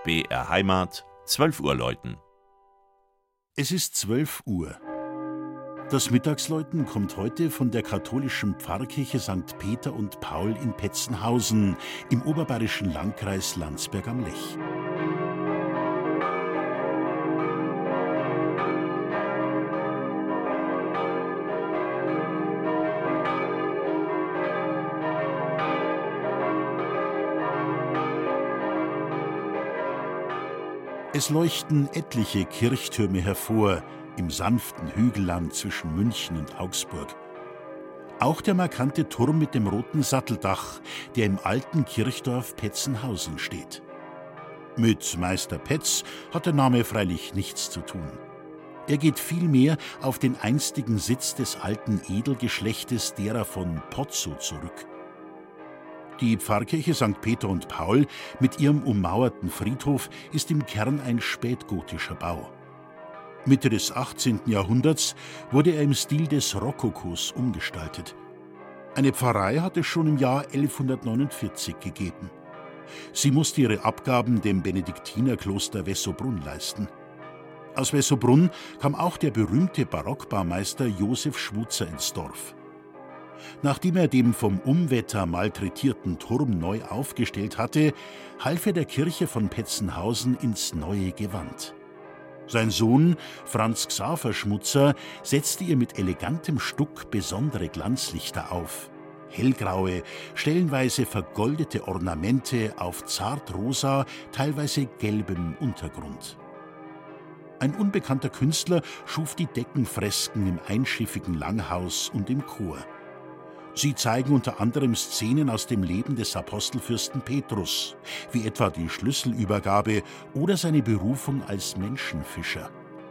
BR Heimat, 12 Uhr läuten. Es ist 12 Uhr. Das Mittagsläuten kommt heute von der katholischen Pfarrkirche St. Peter und Paul in Petzenhausen im oberbayerischen Landkreis Landsberg am Lech. Es leuchten etliche Kirchtürme hervor im sanften Hügelland zwischen München und Augsburg. Auch der markante Turm mit dem roten Satteldach, der im alten Kirchdorf Petzenhausen steht. Mit Meister Petz hat der Name freilich nichts zu tun. Er geht vielmehr auf den einstigen Sitz des alten Edelgeschlechtes derer von Pozzo zurück. Die Pfarrkirche St. Peter und Paul mit ihrem ummauerten Friedhof ist im Kern ein spätgotischer Bau. Mitte des 18. Jahrhunderts wurde er im Stil des Rokokos umgestaltet. Eine Pfarrei hat es schon im Jahr 1149 gegeben. Sie musste ihre Abgaben dem Benediktinerkloster Wessobrunn leisten. Aus Wessobrunn kam auch der berühmte Barockbaumeister Josef Schmuzer ins Dorf. Nachdem er den vom Unwetter malträtierten Turm neu aufgestellt hatte, half er der Kirche von Petzenhausen ins neue Gewand. Sein Sohn Franz Xaver Schmuzer setzte ihr mit elegantem Stuck besondere Glanzlichter auf. Hellgraue, stellenweise vergoldete Ornamente auf zartrosa, teilweise gelbem Untergrund. Ein unbekannter Künstler schuf die Deckenfresken im einschiffigen Langhaus und im Chor. Sie zeigen unter anderem Szenen aus dem Leben des Apostelfürsten Petrus, wie etwa die Schlüsselübergabe oder seine Berufung als Menschenfischer.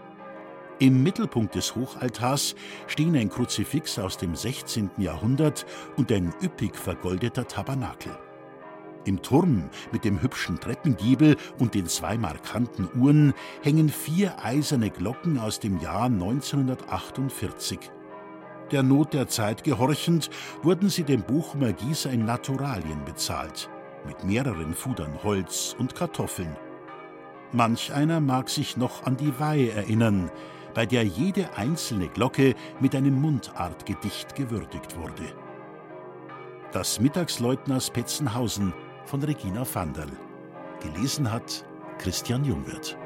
Im Mittelpunkt des Hochaltars stehen ein Kruzifix aus dem 16. Jahrhundert und ein üppig vergoldeter Tabernakel. Im Turm mit dem hübschen Treppengiebel und den 2 markanten Uhren hängen 4 eiserne Glocken aus dem Jahr 1948. Der Not der Zeit gehorchend, wurden sie dem Bochumer Gießer in Naturalien bezahlt, mit mehreren Fudern Holz und Kartoffeln. Manch einer mag sich noch an die Weihe erinnern, bei der jede einzelne Glocke mit einem Mundartgedicht gewürdigt wurde. Das Mittagsläuten aus Petzenhausen von Regina Vanderl. Gelesen hat Christian Jungwirth.